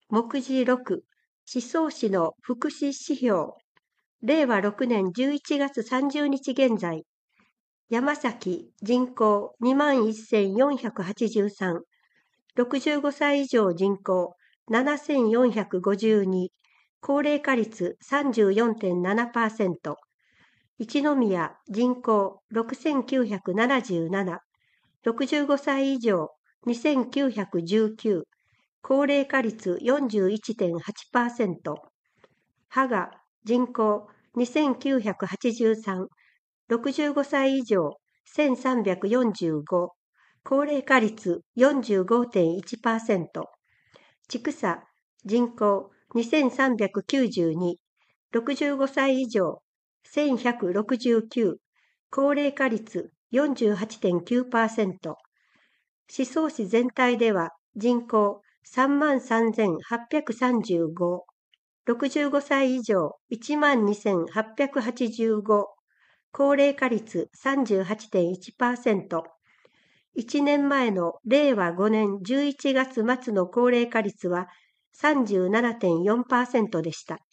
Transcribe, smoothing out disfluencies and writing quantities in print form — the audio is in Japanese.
目次6、思想市の福祉指標。令和6年11月30日現在、山崎人口21,483、65歳以上人口7,452、高齢化率 34.7%、一宮人口6,977、65歳以上2,919、高齢化率 41.8%、芳賀人口2,983、65歳以上1,345、高齢化率 45.1%、千種人口2,392、65歳以上1,169、高齢化率 48.9%、宍粟市全体では人口33,835、65歳以上12,885、高齢化率 38.1%、1年前の令和5年11月末の高齢化率は 37.4% でした。